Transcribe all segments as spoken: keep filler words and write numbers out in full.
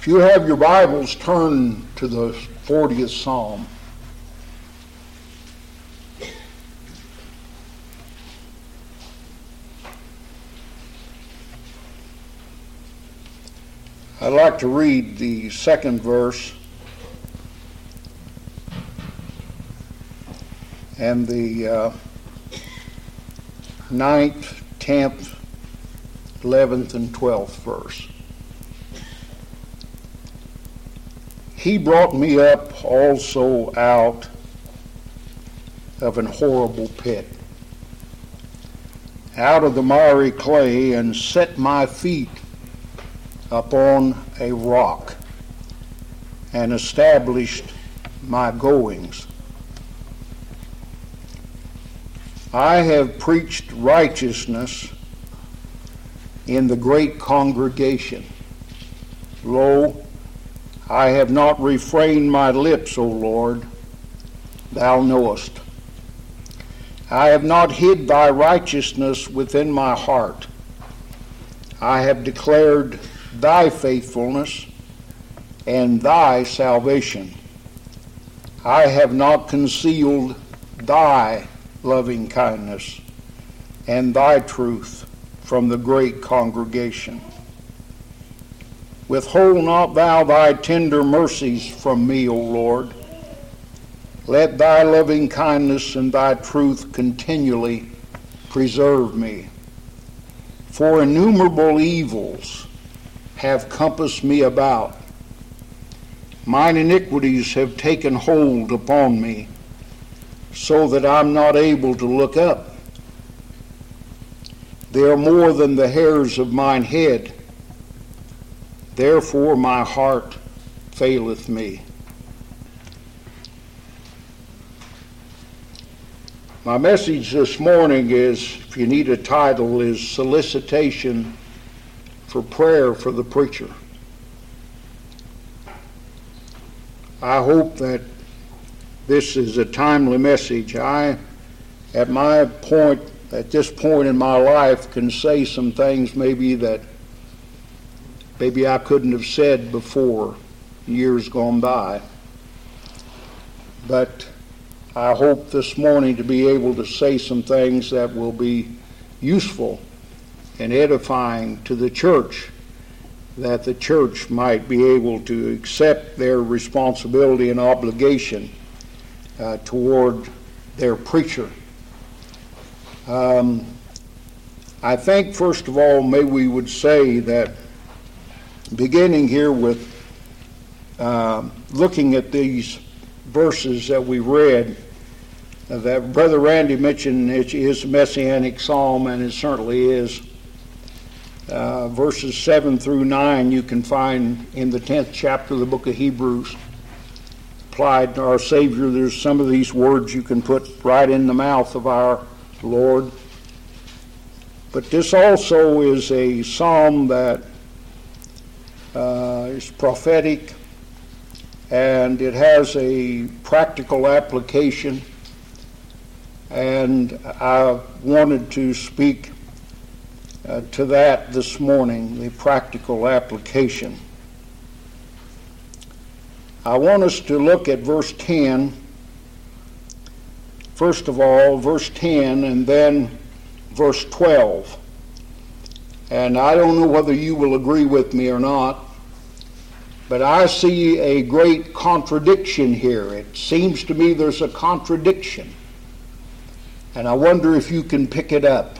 If you have your Bibles, turn to the fortieth Psalm. I'd like to read the second verse and the uh, ninth, tenth, eleventh, and twelfth verse. He brought me up also out of an horrible pit, out of the miry clay, and set my feet upon a rock, and established my goings. I have preached righteousness in the great congregation. Lo, I have not refrained my lips, O Lord, thou knowest. I have not hid thy righteousness within my heart. I have declared thy faithfulness and thy salvation. I have not concealed thy loving kindness and thy truth from the great congregation. Withhold not thou thy tender mercies from me, O Lord. Let thy loving kindness and thy truth continually preserve me. For innumerable evils have compassed me about. Mine iniquities have taken hold upon me, so that I'm not able to look up. They are more than the hairs of mine head. Therefore my heart faileth me. My message this morning is, if you need a title, is Solicitation for Prayer for the Preacher. I hope that this is a timely message. I, at my point, at this point in my life, can say some things maybe that maybe I couldn't have said before, years gone by. But I hope this morning to be able to say some things that will be useful and edifying to the church, that the church might be able to accept their responsibility and obligation uh, toward their preacher. Um, I think, first of all, maybe we would say that beginning here with uh, looking at these verses that we read, uh, that Brother Randy mentioned it is a messianic psalm, and it certainly is. Uh, verses seven through nine you can find in the tenth chapter of the book of Hebrews. Applied to our Savior, there's some of these words you can put right in the mouth of our Lord. But this also is a psalm that uh, is prophetic, and it has a practical application, and I wanted to speak uh, to that this morning, the practical application. I want us to look at verse ten, first of all, verse ten, and then verse twelve. And I don't know whether you will agree with me or not, but I see a great contradiction here. It seems to me there's a contradiction, and I wonder if you can pick it up.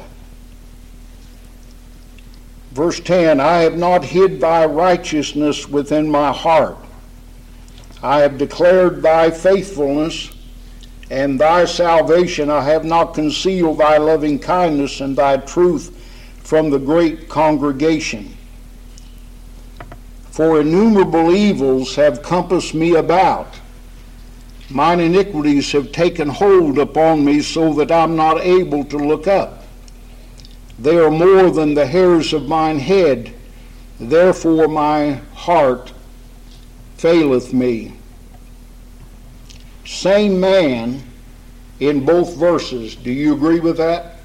Verse ten, I have not hid thy righteousness within my heart. I have declared thy faithfulness and thy salvation. I have not concealed thy loving kindness and thy truth from the great congregation. For innumerable evils have compassed me about. Mine iniquities have taken hold upon me, so that I'm not able to look up. They are more than the hairs of mine head. Therefore my heart faileth me. Same man in both verses. Do you agree with that?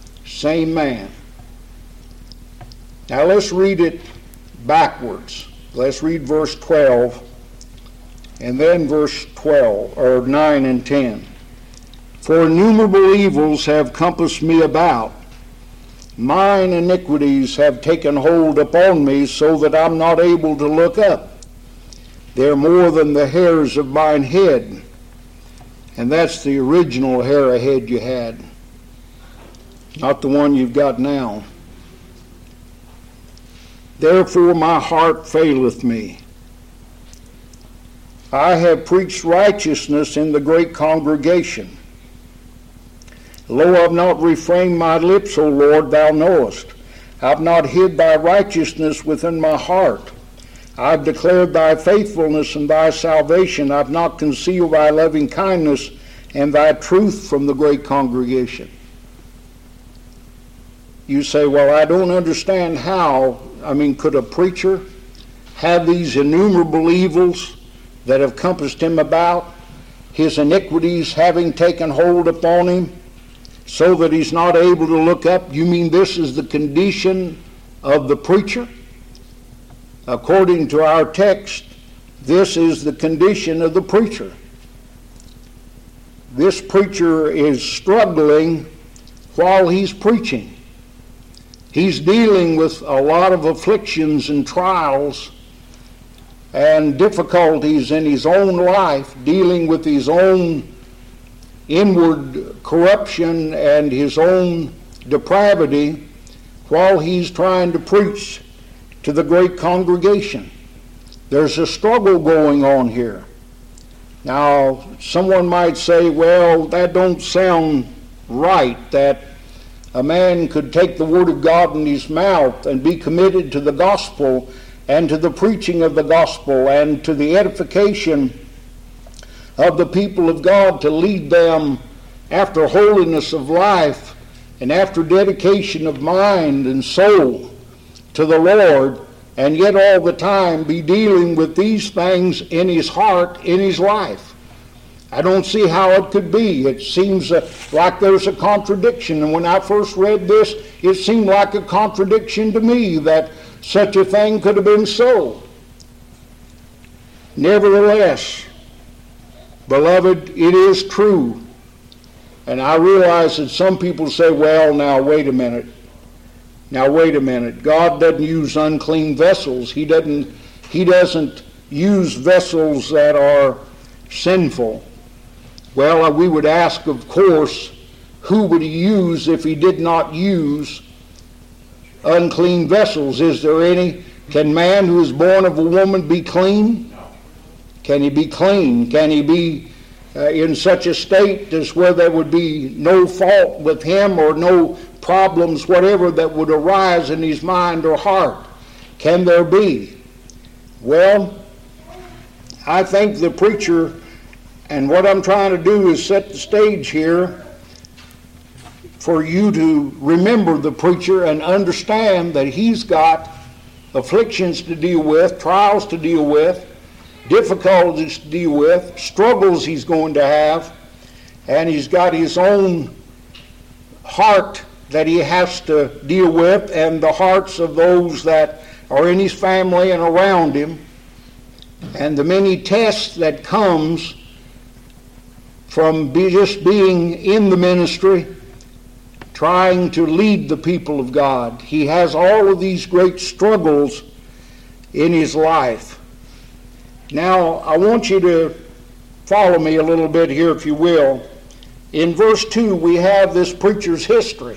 Same man. Now let's read it backwards. Let's read verse twelve, and then verse twelve, or nine and ten. For innumerable evils have compassed me about. Mine iniquities have taken hold upon me, so that I'm not able to look up. They're more than the hairs of mine head. And that's the original hair of head you had, not the one you've got now. Therefore my heart faileth me. I have preached righteousness in the great congregation. Lo, I've not refrained my lips, O Lord, thou knowest. I've not hid thy righteousness within my heart. I've declared thy faithfulness and thy salvation. I've not concealed thy loving kindness and thy truth from the great congregation. You say, well, I don't understand how. I mean, could a preacher have these innumerable evils that have compassed him about, his iniquities having taken hold upon him, so that he's not able to look up? You mean this is the condition of the preacher? According to our text, this is the condition of the preacher. This preacher is struggling while he's preaching. He's dealing with a lot of afflictions and trials and difficulties in his own life, dealing with his own inward corruption and his own depravity while he's trying to preach to the great congregation. There's a struggle going on here. Now, someone might say, well, that don't sound right, that a man could take the word of God in his mouth and be committed to the gospel and to the preaching of the gospel and to the edification of the people of God, to lead them after holiness of life and after dedication of mind and soul to the Lord, and yet all the time be dealing with these things in his heart, in his life. I don't see how it could be. It seems uh, like there's a contradiction. And when I first read this, it seemed like a contradiction to me that such a thing could have been so. Nevertheless, beloved, it is true. And I realize that some people say, well, now wait a minute. Now wait a minute. God doesn't use unclean vessels. He doesn't, he doesn't use vessels that are sinful. Well, we would ask, of course, who would he use if he did not use unclean vessels? Is there any? Can man who is born of a woman be clean? No. Can he be clean? Can he be uh, in such a state as where there would be no fault with him or no problems whatever that would arise in his mind or heart? Can there be? Well, I think the preacher, and what I'm trying to do is set the stage here for you to remember the preacher and understand that he's got afflictions to deal with, trials to deal with, difficulties to deal with, struggles he's going to have, and he's got his own heart that he has to deal with, and the hearts of those that are in his family and around him, and the many tests that comes from be just being in the ministry, trying to lead the people of God. He has all of these great struggles in his life. Now, I want you to follow me a little bit here, if you will. In verse two, we have this preacher's history.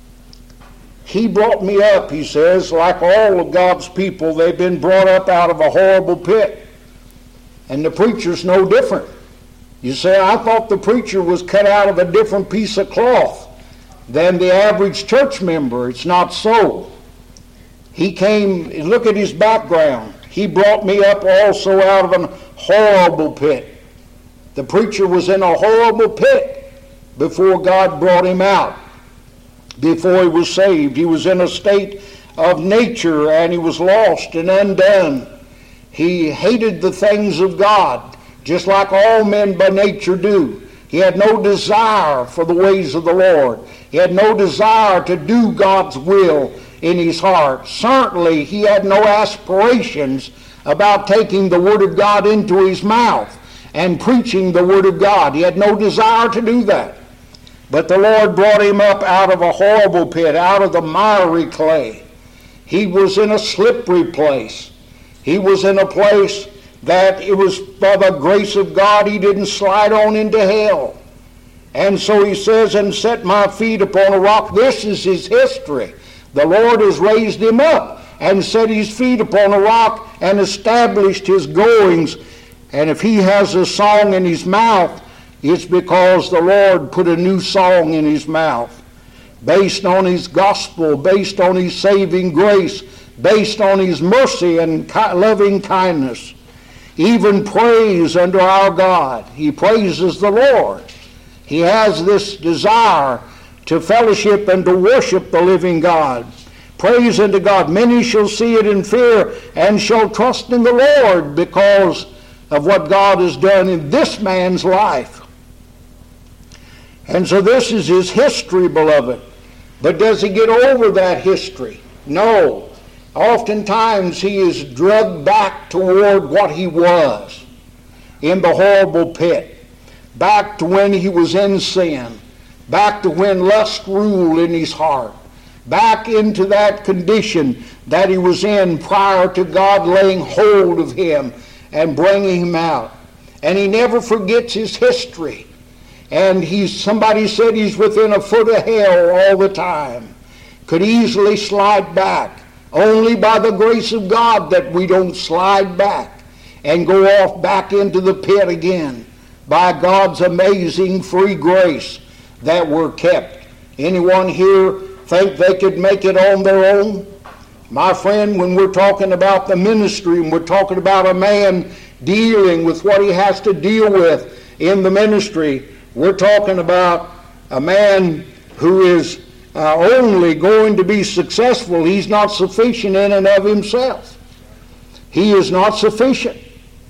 He brought me up, he says, like all of God's people. They've been brought up out of a horrible pit. And the preacher's no different. You say, I thought the preacher was cut out of a different piece of cloth than the average church member. It's not so. He came, look at his background. He brought me up also out of a horrible pit. The preacher was in a horrible pit before God brought him out. Before he was saved, he was in a state of nature, and he was lost and undone. He hated the things of God, just like all men by nature do. He had no desire for the ways of the Lord. He had no desire to do God's will in his heart. Certainly he had no aspirations about taking the Word of God into his mouth and preaching the Word of God. He had no desire to do that. But the Lord brought him up out of a horrible pit, out of the miry clay. He was in a slippery place. He was in a place that it was by the grace of God he didn't slide on into hell. And so he says, and set my feet upon a rock. This is his history. The Lord has raised him up and set his feet upon a rock and established his goings. And if he has a song in his mouth, it's because the Lord put a new song in his mouth, based on his gospel, based on his saving grace, based on his mercy and loving kindness. Even praise unto our God. He praises the Lord. He has this desire to fellowship and to worship the living God. Praise unto God. Many shall see it in fear and shall trust in the Lord because of what God has done in this man's life. And so this is his history, beloved. But does he get over that history? No. Oftentimes he is dragged back toward what he was in the horrible pit, back to when he was in sin, back to when lust ruled in his heart, back into that condition that he was in prior to God laying hold of him and bringing him out. And he never forgets his history. And he's, somebody said he's within a foot of hell all the time. Could easily slide back. Only by the grace of God that we don't slide back and go off back into the pit again. By God's amazing free grace that we're kept. Anyone here think they could make it on their own? My friend, when we're talking about the ministry and we're talking about a man dealing with what he has to deal with in the ministry, we're talking about a man who is uh, only going to be successful. He's not sufficient in and of himself. He is not sufficient.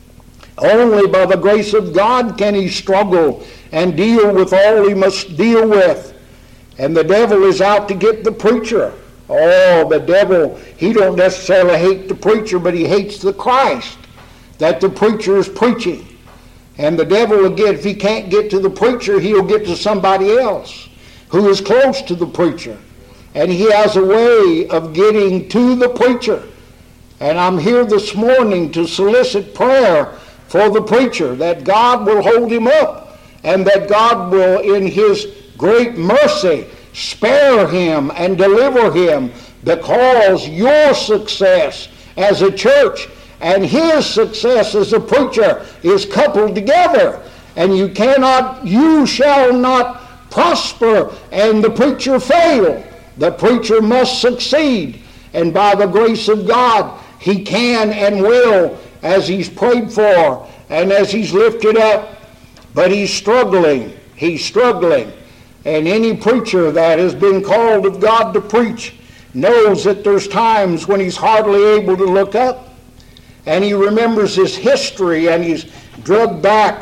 Only by the grace of God can he struggle and deal with all he must deal with. And the devil is out to get the preacher. Oh, the devil, he don't necessarily hate the preacher, but he hates the Christ that the preacher is preaching. And the devil will get, if he can't get to the preacher, he'll get to somebody else who is close to the preacher. And he has a way of getting to the preacher. And I'm here this morning to solicit prayer for the preacher, that God will hold him up and that God will, in his great mercy, spare him and deliver him, because your success as a church and his success as a preacher is coupled together. And you cannot, you shall not prosper and the preacher fail. The preacher must succeed. And by the grace of God, he can and will, as he's prayed for and as he's lifted up. But he's struggling. He's struggling. And any preacher that has been called of God to preach knows that there's times when he's hardly able to look up. And he remembers his history, and he's dragged back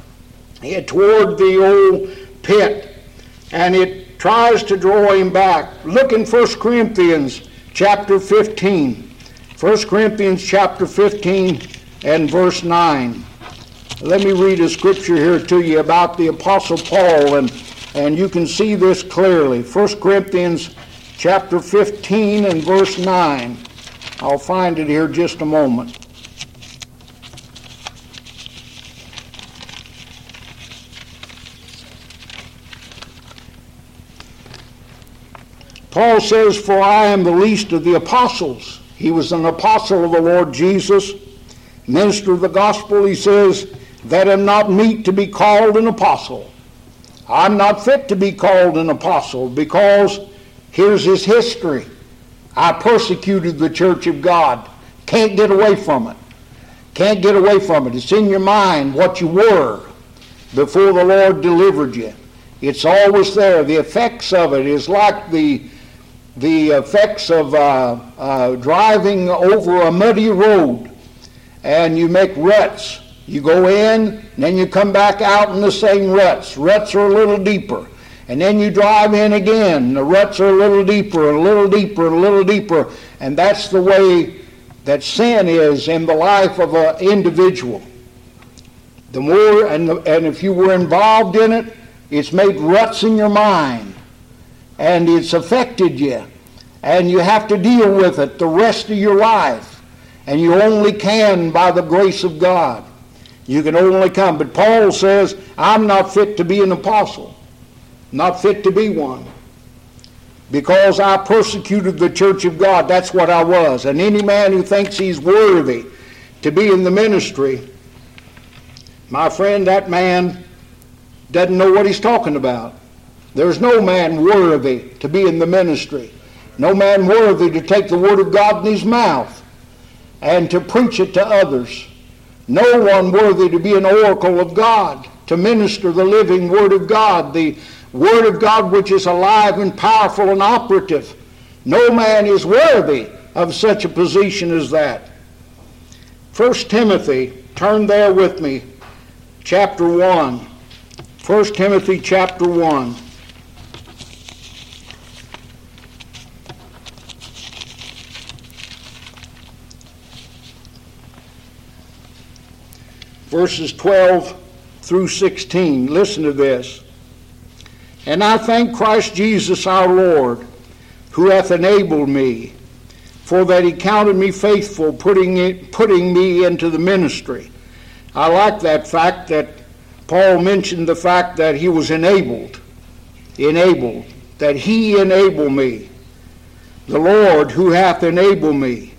toward the old pit. And it tries to draw him back. Look in First Corinthians chapter fifteen. First Corinthians chapter fifteen and verse nine. Let me read a scripture here to you about the Apostle Paul, and, and you can see this clearly. First Corinthians chapter fifteen and verse nine. I'll find it here just a moment. Paul says, "For I am the least of the apostles." He was an apostle of the Lord Jesus, minister of the gospel. He says, "that am not meet to be called an apostle." I'm not fit to be called an apostle, because here's his history. I persecuted the church of God. Can't get away from it. Can't get away from it. It's in your mind what you were before the Lord delivered you. It's always there. The effects of it is like the the effects of uh, uh, driving over a muddy road, and you make ruts. You go in, and then you come back out in the same ruts. Ruts are a little deeper. And then you drive in again. The ruts are a little deeper, a little deeper, a little deeper. And that's the way that sin is in the life of an individual. The more, and, the, and if you were involved in it, it's made ruts in your mind. And it's affected you. And you have to deal with it the rest of your life. And you only can by the grace of God. You can only come. But Paul says, I'm not fit to be an apostle. Not fit to be one. Because I persecuted the church of God. That's what I was. And any man who thinks he's worthy to be in the ministry, my friend, that man doesn't know what he's talking about. There's no man worthy to be in the ministry. No man worthy to take the word of God in his mouth and to preach it to others. No one worthy to be an oracle of God, to minister the living word of God, the word of God which is alive and powerful and operative. No man is worthy of such a position as that. First Timothy, turn there with me, chapter one. First Timothy chapter one. Verses twelve through sixteen. Listen to this. And I thank Christ Jesus our Lord, who hath enabled me, for that he counted me faithful, putting it, putting me into the ministry. I like that fact that Paul mentioned the fact that he was enabled. Enabled. That he enabled me. The Lord who hath enabled me.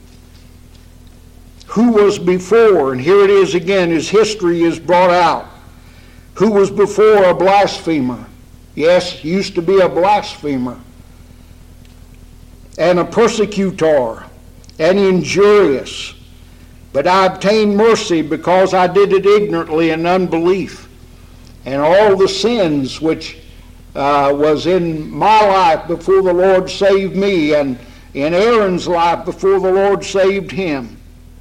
Who was before, and here it is again, his history is brought out. Who was before a blasphemer. Yes, used to be a blasphemer. And a persecutor. And injurious. But I obtained mercy because I did it ignorantly in unbelief. And all the sins which uh, was in my life before the Lord saved me, and in Aaron's life before the Lord saved him.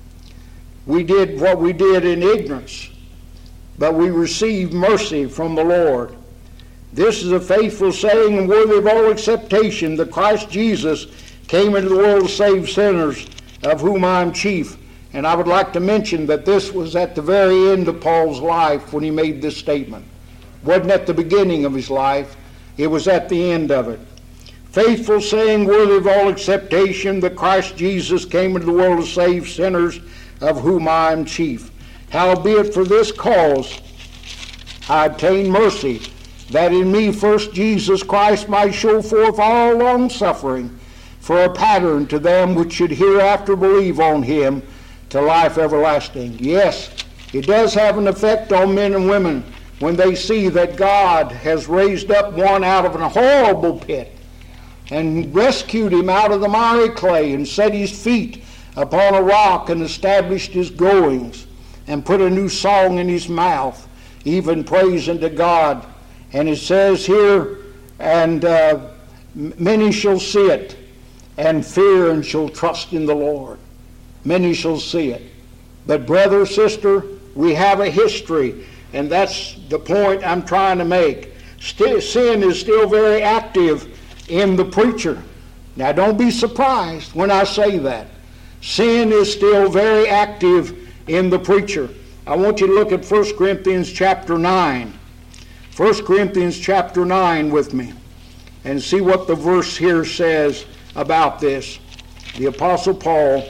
We did what we did in ignorance, but we received mercy from the Lord. This is a faithful saying and worthy of all acceptation, that Christ Jesus came into the world to save sinners, of whom I am chief. And I would like to mention that this was at the very end of Paul's life when he made this statement. It wasn't at the beginning of his life, it was at the end of it. Faithful saying, worthy of all acceptation, that Christ Jesus came into the world to save sinners, of whom I am chief. Howbeit for this cause I obtained mercy, that in me first Jesus Christ might show forth all long suffering, for a pattern to them which should hereafter believe on him to life everlasting. Yes, it does have an effect on men and women when they see that God has raised up one out of a horrible pit and rescued him out of the miry clay and set his feet upon a rock and established his goings and put a new song in his mouth, even praise unto God. And it says here, and uh, many shall see it and fear and shall trust in the Lord. Many shall see it. But brother, sister, we have a history, and that's the point I'm trying to make. Still, sin is still very active in the preacher. Now don't be surprised when I say that. Sin is still very active in the preacher. I want you to look at First Corinthians chapter nine. First Corinthians chapter nine with me and see what the verse here says about this. The Apostle Paul,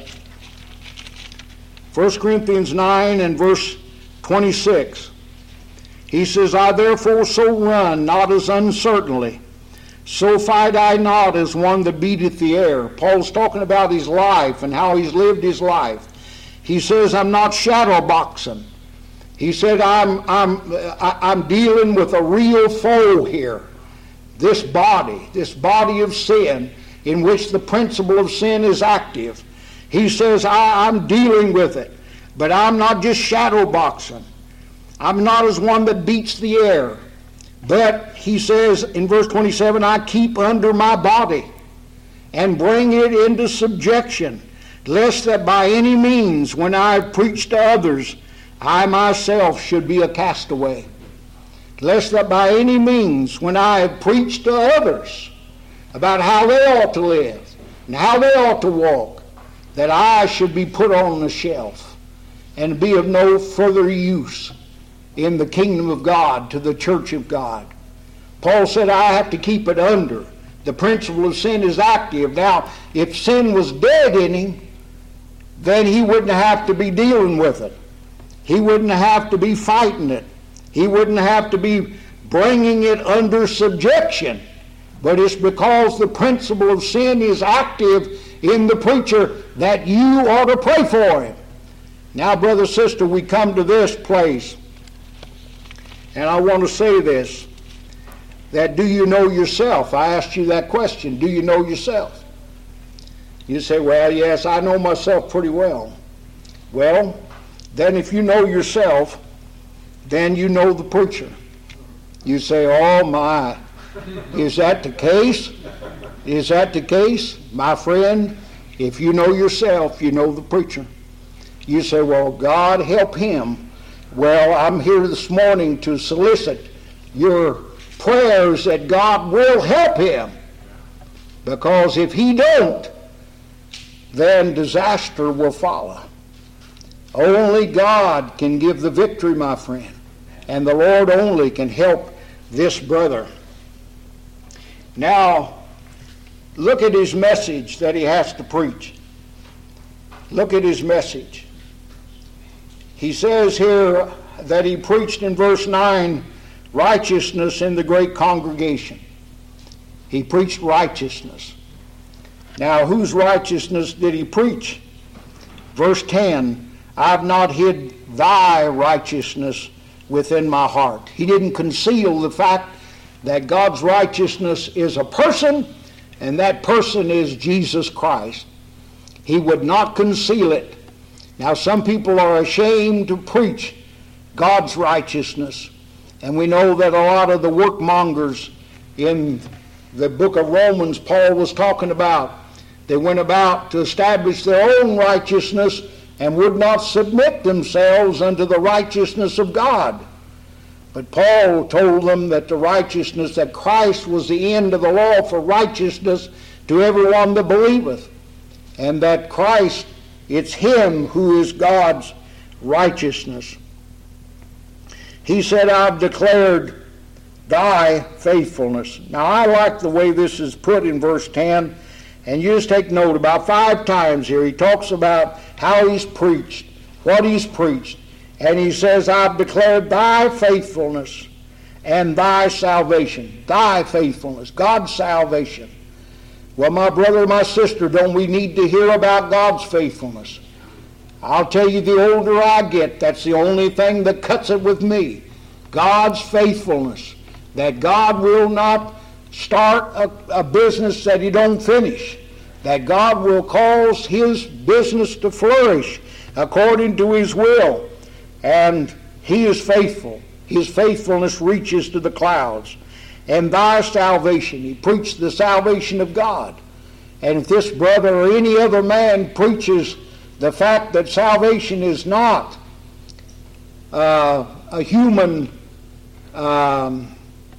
First Corinthians nine and verse twenty-six. He says, I therefore so run, not as uncertainly, so fight I not as one that beateth the air. Paul's talking about his life and how he's lived his life. He says, I'm not shadow boxing. He said, I'm, I'm, I'm dealing with a real foe here. This body, this body of sin, in which the principle of sin is active. He says, I, I'm dealing with it, but I'm not just shadow boxing. I'm not as one that beats the air. But, he says in verse twenty-seven, I keep under my body and bring it into subjection, lest that by any means, when I preach to others, I myself should be a castaway. lest that by any means, when I have preached to others about how they ought to live and how they ought to walk, that I should be put on the shelf and be of no further use in the kingdom of God, to the church of God. Paul said, I have to keep it under. The principle of sin is active. Now, if sin was dead in him, then he wouldn't have to be dealing with it. He wouldn't have to be fighting it. He wouldn't have to be bringing it under subjection. But it's because the principle of sin is active in the preacher that you ought to pray for him. Now, brother, sister, we come to this place, and I want to say this, that do you know yourself? I asked you that question. Do you know yourself? You say, well, yes, I know myself pretty well. Well, then if you know yourself, then you know the preacher. You say, oh my, is that the case? Is that the case? My friend, if you know yourself, you know the preacher. You say, well, God help him. Well, I'm here this morning to solicit your prayers that God will help him. Because if he don't, then disaster will follow. Only God can give the victory, my friend. And the Lord only can help this brother. Now, look at his message that he has to preach. Look at his message. He says here that he preached in verse nine, righteousness in the great congregation. He preached righteousness. Now, whose righteousness did he preach? Verse ten, I have not hid thy righteousness within my heart. He didn't conceal the fact that God's righteousness is a person, and that person is Jesus Christ. He would not conceal it. Now, some people are ashamed to preach God's righteousness, and we know that a lot of the workmongers in the book of Romans Paul was talking about, they went about to establish their own righteousness and would not submit themselves unto the righteousness of God. But Paul told them that the righteousness, that Christ was the end of the law for righteousness to everyone that believeth, and that Christ, it's him who is God's righteousness. He said, I've declared thy faithfulness. Now, I like the way this is put in verse ten, and you just take note. About five times here he talks about how he's preached, what he's preached. And he says, I've declared thy faithfulness and thy salvation. Thy faithfulness, God's salvation. Well, my brother, my sister, don't we need to hear about God's faithfulness? I'll tell you, the older I get, that's the only thing that cuts it with me. God's faithfulness. That God will not start a, a business that he don't finish. That God will cause his business to flourish according to his will. And he is faithful. His faithfulness reaches to the clouds. And thy salvation. He preached the salvation of God. And if this brother or any other man preaches the fact that salvation is not uh, a human, um,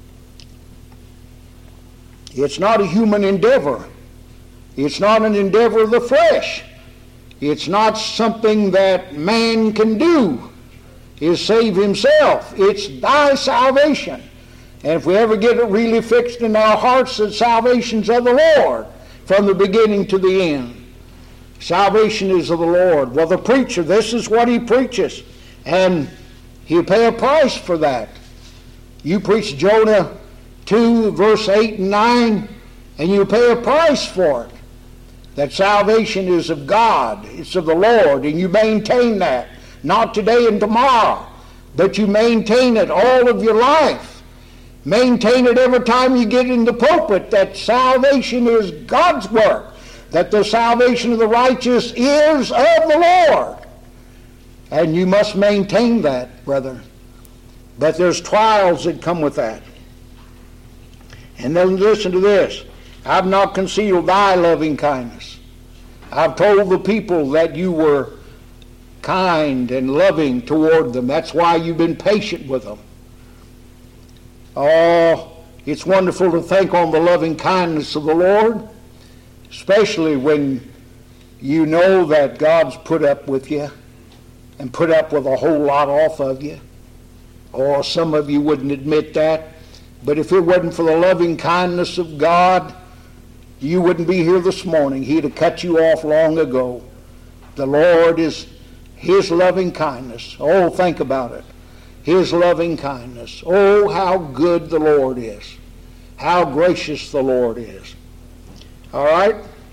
it's not a human endeavor. It's not an endeavor of the flesh. It's not something that man can do, is save himself. It's thy salvation. And if we ever get it really fixed in our hearts that salvation's of the Lord from the beginning to the end. Salvation is of the Lord. Well, the preacher, this is what he preaches. And he'll pay a price for that. You preach Jonah two, verse eight and nine, and you pay a price for it. That salvation is of God. It's of the Lord. And you maintain that. Not today and tomorrow. But you maintain it all of your life. Maintain it every time you get in the pulpit, that salvation is God's work, that the salvation of the righteous is of the Lord. And you must maintain that, brother. But there's trials that come with that. And then listen to this. I've not concealed thy loving kindness. I've told the people that you were kind and loving toward them. That's why you've been patient with them. Oh, it's wonderful to think on the loving kindness of the Lord, especially when you know that God's put up with you and put up with a whole lot off of you. Or some of you wouldn't admit that. But if it wasn't for the loving kindness of God, you wouldn't be here this morning. He'd have cut you off long ago. The Lord is His loving kindness. Oh, think about it. His loving kindness. Oh, how good the Lord is. How gracious the Lord is. All right?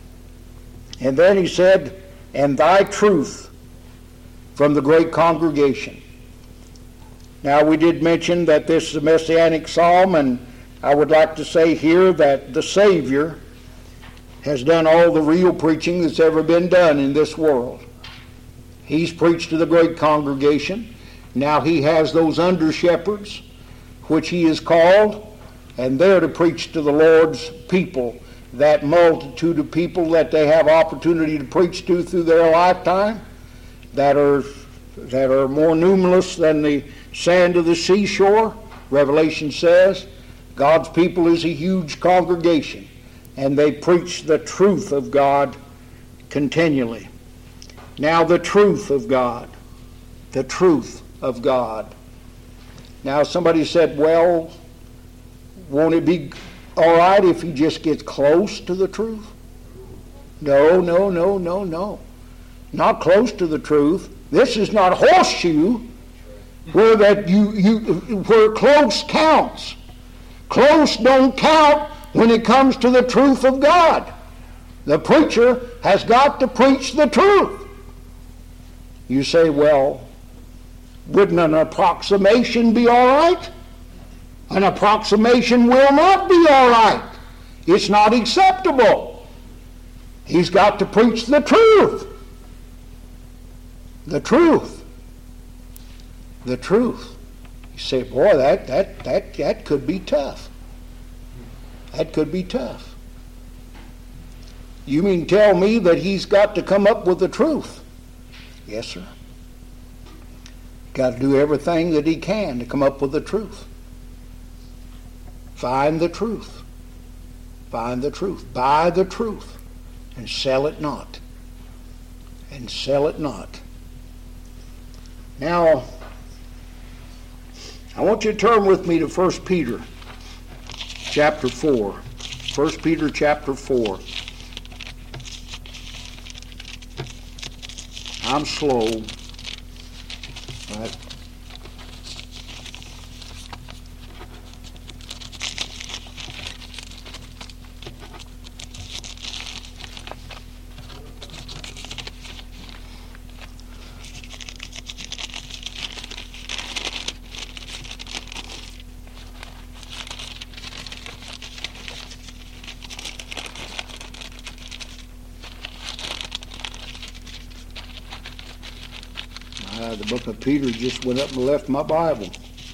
And then he said, and thy truth from the great congregation. Now, we did mention that this is a messianic psalm, and I would like to say here that the Savior has done all the real preaching that's ever been done in this world. He's preached to the great congregation. Now he has those under-shepherds, which he has called, and they're to preach to the Lord's people, that multitude of people that they have opportunity to preach to through their lifetime, that are that are more numerous than the sand of the seashore. Revelation says God's people is a huge congregation, and they preach the truth of God continually. Now the truth of God, the truth of God. Now somebody said, well, won't it be all right if he just gets close to the truth? No, no, no, no, no. Not close to the truth. This is not horseshoe where that you, you where close counts. Close don't count when it comes to the truth of God. The preacher has got to preach the truth. You say, well, wouldn't an approximation be all right? An approximation will not be all right. It's not acceptable. He's got to preach the truth. The truth. The truth. You say, boy, that, that, that, that could be tough. That could be tough. You mean tell me that he's got to come up with the truth? Yes, sir. Got to do everything that he can to come up with the truth. Find the truth. Find the truth. Buy the truth and sell it not. And sell it not. Now, I want you to turn with me to First Peter chapter four. First Peter chapter four. I'm slow. Right. Uh, the book of Peter just went up and left my Bible.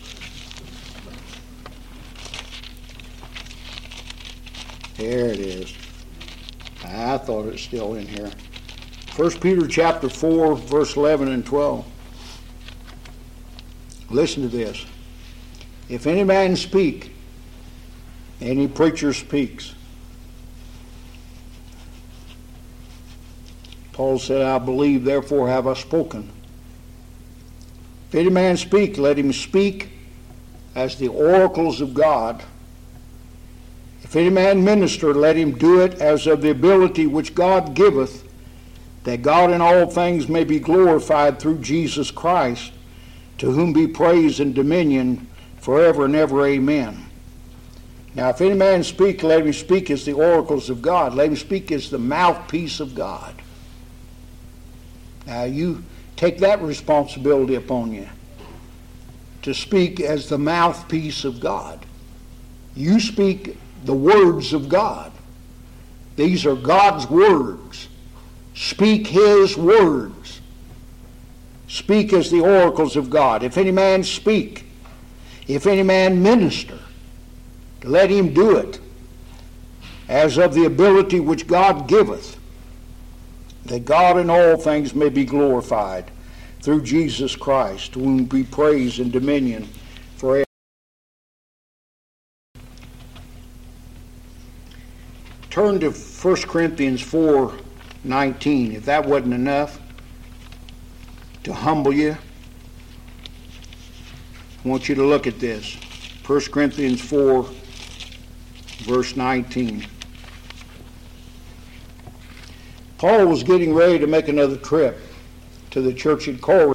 There it is. I thought it was still in here. First Peter chapter four, verse eleven and twelve. Listen to this. If any man speak, any preacher speaks. Paul said, I believe, therefore have I spoken. If any man speak, let him speak as the oracles of God. If any man minister, let him do it as of the ability which God giveth, that God in all things may be glorified through Jesus Christ, to whom be praise and dominion forever and ever. Amen. Now, if any man speak, let him speak as the oracles of God. Let him speak as the mouthpiece of God. Now, you take that responsibility upon you, to speak as the mouthpiece of God. You speak the words of God. These are God's words. Speak His words. Speak as the oracles of God. If any man speak, if any man minister, let him do it as of the ability which God giveth, that God in all things may be glorified through Jesus Christ, to whom be praise and dominion forever. turn to First Corinthians four nineteen. If that wasn't enough to humble you, I want you to look at this. First Corinthians four, verse nineteen. Paul was getting ready to make another trip to the church at Corinth.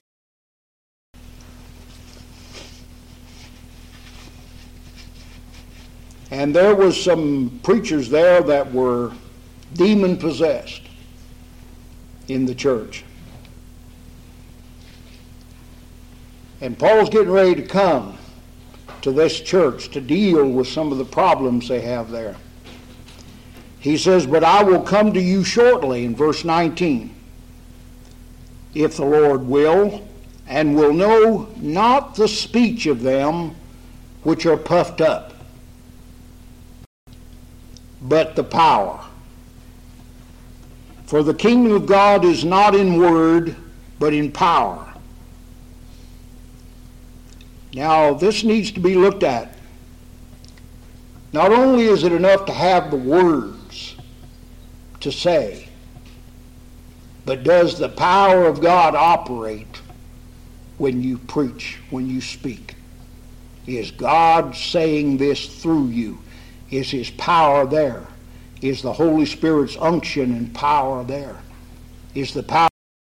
And there was some preachers there that were demon-possessed in the church. And Paul's getting ready to come to this church to deal with some of the problems they have there. He says, but I will come to you shortly, in verse nineteen, if the Lord will, and will know not the speech of them which are puffed up, but the power. For the kingdom of God is not in word, but in power. Now, this needs to be looked at. Not only is it enough to have the words to say, but does the power of God operate when you preach, when you speak? Is God saying this through you? Is His power there? Is the Holy Spirit's unction and power there? Is the power...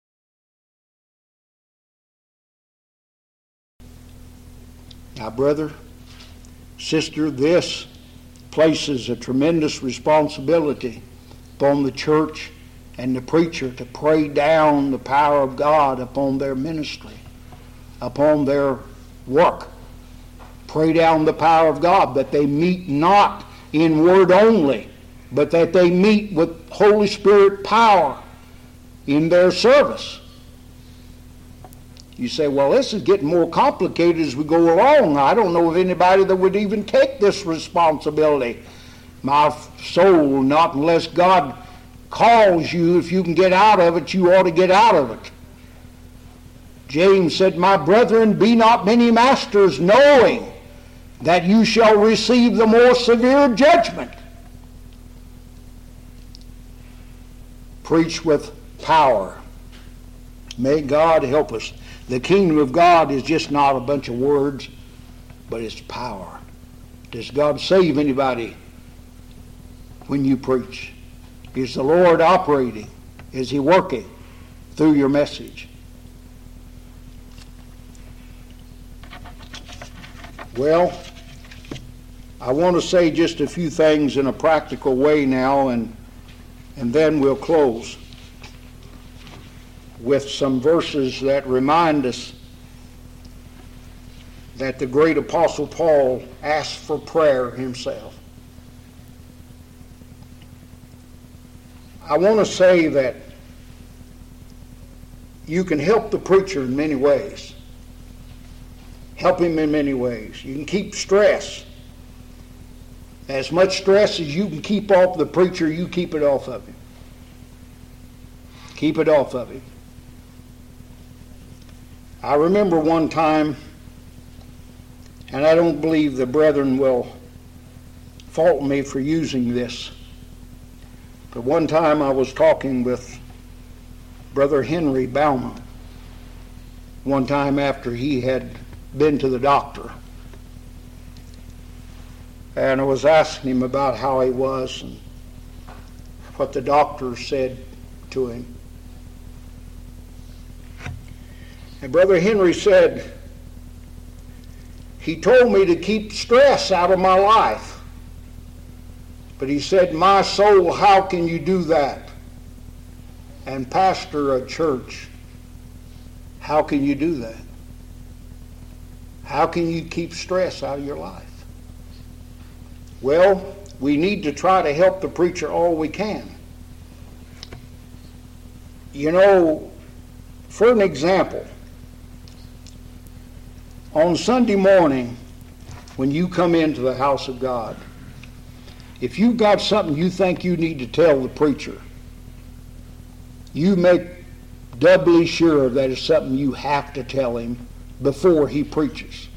Now, brother, sister, this places a tremendous responsibility upon the church and the preacher to pray down the power of God upon their ministry, upon their work. Pray down the power of God, that they meet not in word only, but that they meet with Holy Spirit power in their service. You say, well, this is getting more complicated as we go along. I don't know of anybody that would even take this responsibility. My soul, not unless God calls you. If you can get out of it, you ought to get out of it. James said, my brethren, be not many masters, knowing that you shall receive the more severe judgment. Preach with power. May God help us. The kingdom of God is just not a bunch of words, but it's power. Does God save anybody when you preach? Is the Lord operating? Is He working through your message? Well, I want to say just a few things in a practical way now, and and then we'll close with some verses that remind us that the great Apostle Paul asked for prayer himself. I want to say that you can help the preacher in many ways. Help him in many ways. You can keep stress. As much stress as you can keep off the preacher, you keep it off of him. Keep it off of him. I remember one time, and I don't believe the brethren will fault me for using this, but one time I was talking with Brother Henry Bauman, one time after he had been to the doctor. And I was asking him about how he was and what the doctor said to him. And Brother Henry said, he told me to keep stress out of my life. But he said, my soul, how can you do that? And pastor a church, how can you do that? How can you keep stress out of your life? Well, we need to try to help the preacher all we can. You know, for an example, on Sunday morning, when you come into the house of God, if you've got something you think you need to tell the preacher, you make doubly sure that it's something you have to tell him before he preaches.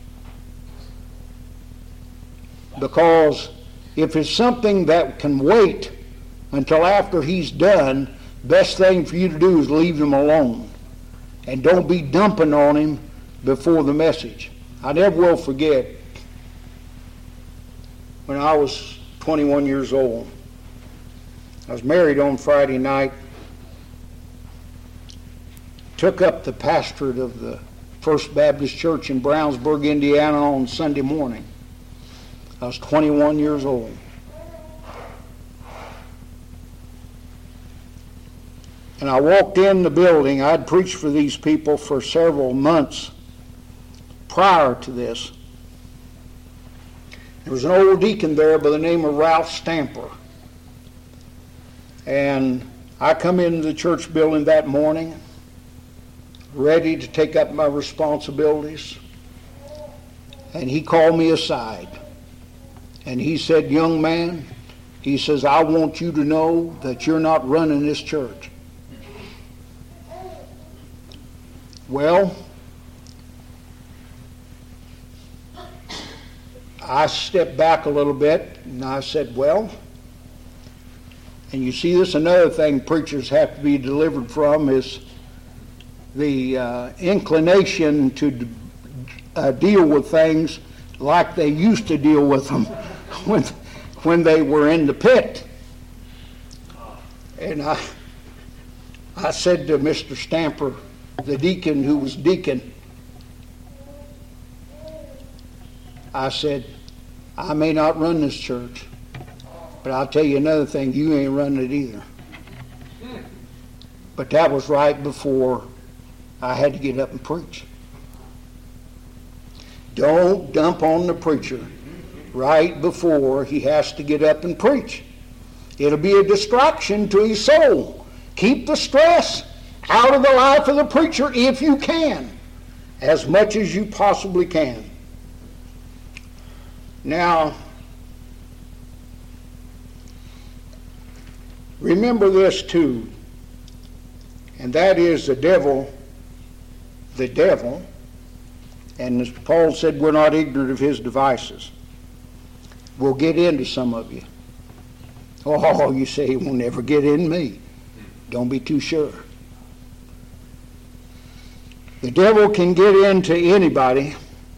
Because if it's something that can wait until after he's done. Best thing for you to do is leave him alone. And don't be dumping on him before the message. I never will forget when I was twenty-one years old. I was married on Friday night. Took up the pastorate of the First Baptist Church in Brownsburg, Indiana on Sunday morning. I was twenty-one years old. And I walked in the building. I'd preached for these people for several months prior to this. There was an old deacon there by the name of Ralph Stamper. And I come into the church building that morning, ready to take up my responsibilities. And he called me aside. And he said, "Young man," he says, "I want you to know that you're not running this church." Well, I stepped back a little bit and I said, well, and you see, this another thing preachers have to be delivered from is the uh, inclination to uh, deal with things like they used to deal with them when, when they were in the pit. And I, I said to Mister Stamper, the deacon who was deacon, I said, "I may not run this church, but I'll tell you another thing, you ain't running it either." But that was right before I had to get up and preach. Don't dump on the preacher right before he has to get up and preach. It'll be a distraction to his soul. Keep the stress out of the life of the preacher if you can, as much as you possibly can. Now, remember this too, and that is the devil, the devil, and as Paul said, we're not ignorant of his devices. We'll get into some of you. Oh, you say he will never get in me. Don't be too sure. The devil can get into anybody.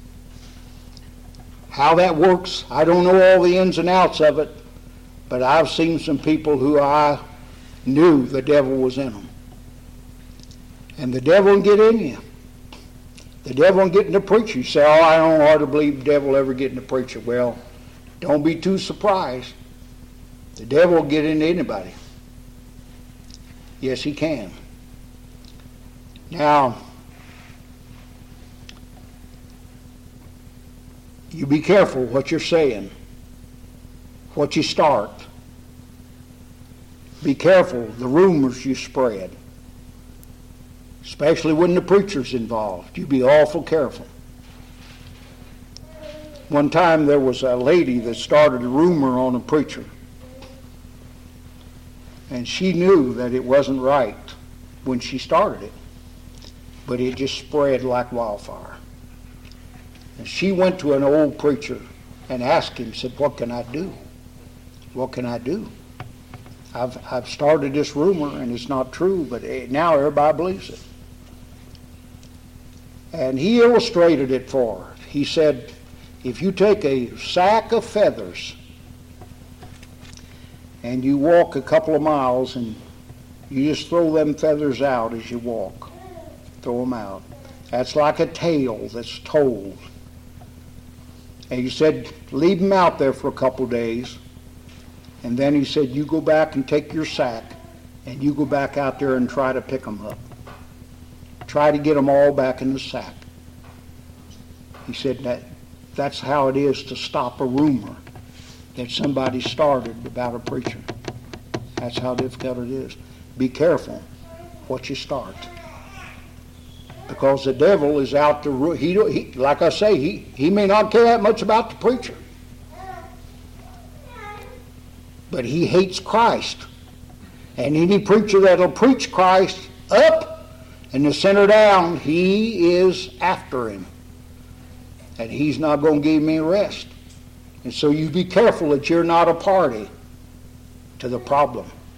How that works, I don't know all the ins and outs of it, but I've seen some people who I knew the devil was in them. And the devil can get in you. The devil can get in the preacher. You say, "Oh, I don't hardly believe the devil will ever get in the preacher." Well, don't be too surprised. The devil will get into anybody. Yes, he can. Now, you be careful what you're saying, what you start. Be careful the rumors you spread, especially when the preacher's involved. You be awful careful. One time there was a lady that started a rumor on a preacher, and she knew that it wasn't right when she started it, but it just spread like wildfire. And she went to an old preacher and asked him, said, "What can I do? What can I do? I've I've started this rumor and it's not true, but now everybody believes it." And he illustrated it for her. He said, if you take a sack of feathers and you walk a couple of miles and you just throw them feathers out as you walk, throw them out. That's like a tale that's told. And he said, leave them out there for a couple of days. And then he said, you go back and take your sack and you go back out there and try to pick them up. Try to get them all back in the sack. He said that that's how it is to stop a rumor that somebody started about a preacher. That's how difficult it is. Be careful what you start. Because the devil is out to, he, he, like I say, he, he may not care that much about the preacher. But he hates Christ. And any preacher that'll preach Christ up and the sinner down, he is after him. And he's not going to give him any rest. And so you be careful that you're not a party to the problem.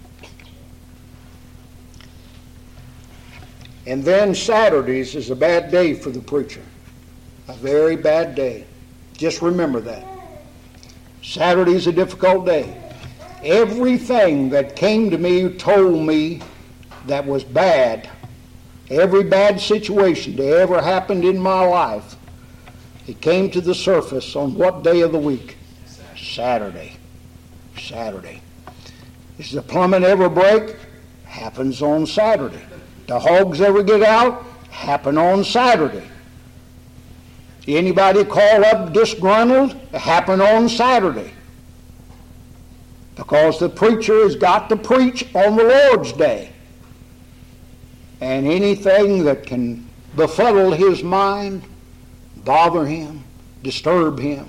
And then Saturdays is a bad day for the preacher. A very bad day. Just remember that. Saturday is a difficult day. Everything that came to me told me that was bad, every bad situation that ever happened in my life, it came to the surface on what day of the week? Saturday. Saturday. Does the plumbing ever break? Happens on Saturday. The hogs ever get out? Happen on Saturday. Anybody call up disgruntled? Happen on Saturday. Because the preacher has got to preach on the Lord's day. And anything that can befuddle his mind, bother him, disturb him,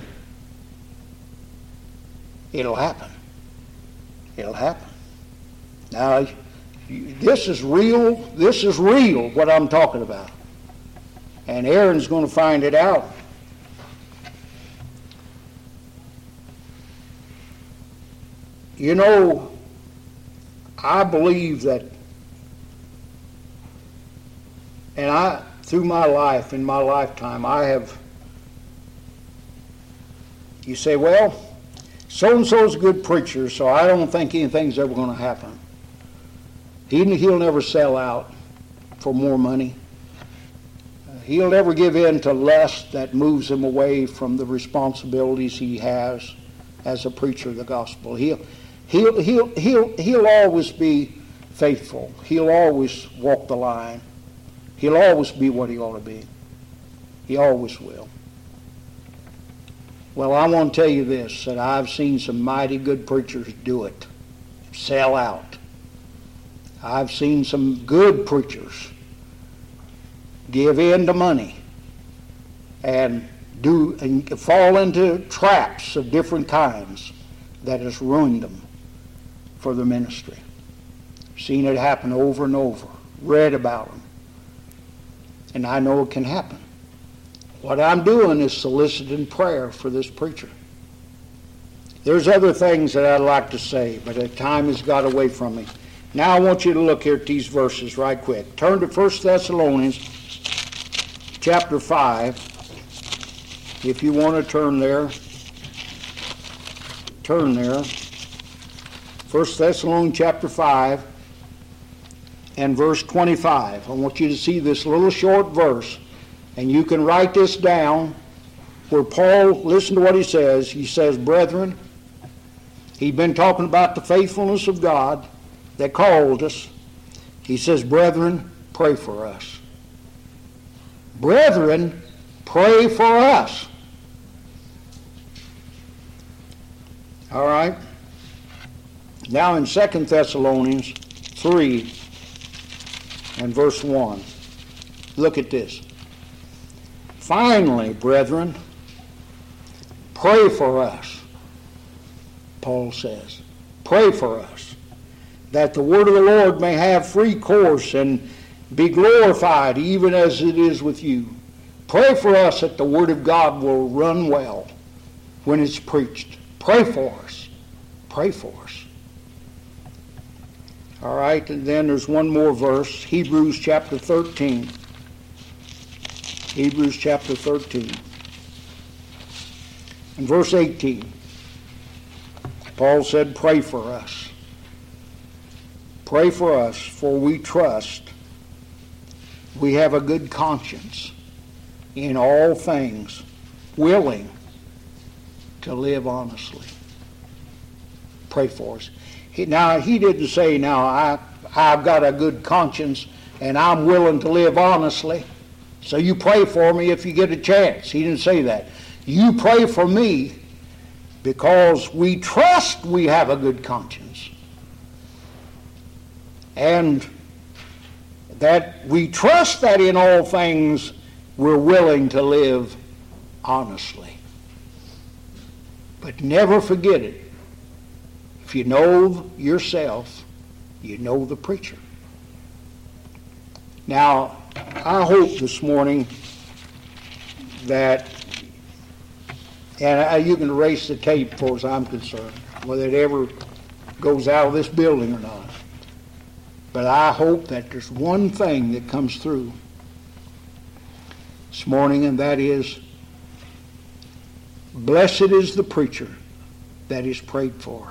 it'll happen. It'll happen. Now, this is real, this is real, what I'm talking about. And Aaron's going to find it out. You know, I believe that, and I, through my life, in my lifetime, I have, you say, well, so-and-so's a good preacher, so I don't think anything's ever going to happen. He, he'll never sell out for more money. He'll never give in to lust that moves him away from the responsibilities he has as a preacher of the gospel. He'll, he'll, he'll, he'll, he'll always be faithful. He'll always walk the line. He'll always be what he ought to be. He always will. Well, I want to tell you this, that I've seen some mighty good preachers do it, sell out. I've seen some good preachers give in to money and do and fall into traps of different kinds that has ruined them for the ministry. Seen it happen over and over, read about them, and I know it can happen. What I'm doing is soliciting prayer for this preacher. There's other things that I'd like to say, but the time has got away from me. Now I want you to look here at these verses right quick. Turn to First Thessalonians chapter five. If you want to turn there, turn there. First Thessalonians chapter five and verse twenty-five. I want you to see this little short verse, and you can write this down where Paul, listen to what he says. He says, brethren, he'd been talking about the faithfulness of God that called us. He says, brethren, pray for us. Brethren, pray for us. All right. Now in Second Thessalonians three and verse one, look at this. Finally, brethren, pray for us, Paul says. Pray for us, that the word of the Lord may have free course and be glorified even as it is with you. Pray for us that the word of God will run well when it's preached. Pray for us. Pray for us. All right, and then there's one more verse, Hebrews chapter thirteen. Hebrews chapter thirteen. In verse eighteen, Paul said, pray for us. Pray for us, for we trust we have a good conscience in all things, willing to live honestly. Pray for us. He, now, he didn't say, now, I, I've got a good conscience and I'm willing to live honestly, so you pray for me if you get a chance. He didn't say that. You pray for me because we trust we have a good conscience. And that we trust that in all things we're willing to live honestly. But never forget it. If you know yourself, you know the preacher. Now, I hope this morning that, and you can erase the tape as far as I'm concerned, whether it ever goes out of this building or not. But I hope that there's one thing that comes through this morning, and that is, blessed is the preacher that is prayed for.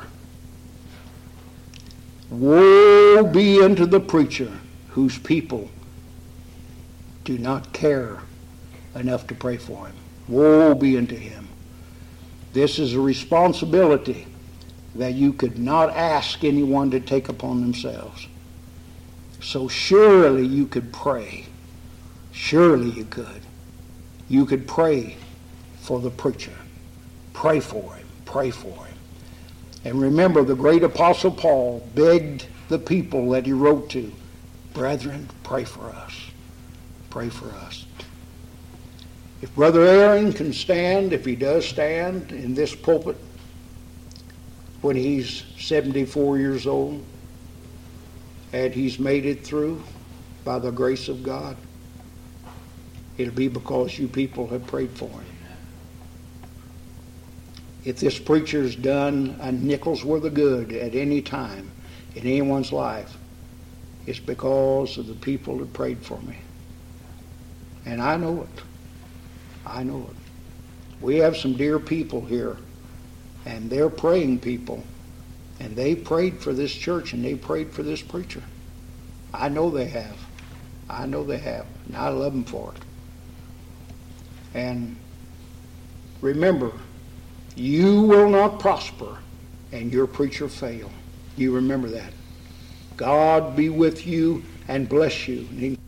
Woe be unto the preacher whose people do not care enough to pray for him. Woe be unto him. This is a responsibility that you could not ask anyone to take upon themselves. So surely you could pray. Surely you could. You could pray for the preacher. Pray for him. Pray for him. And remember, the great Apostle Paul begged the people that he wrote to, brethren, pray for us. Pray for us. If Brother Aaron can stand, if he does stand in this pulpit when he's seventy-four years old, and he's made it through by the grace of God, it'll be because you people have prayed for him. If this preacher's done a nickel's worth of good at any time in anyone's life, it's because of the people that prayed for me. And I know it. I know it. We have some dear people here, and they're praying people, and they prayed for this church, and they prayed for this preacher. I know they have. I know they have, and I love them for it. And remember, you will not prosper and your preacher fail. You remember that. God be with you and bless you.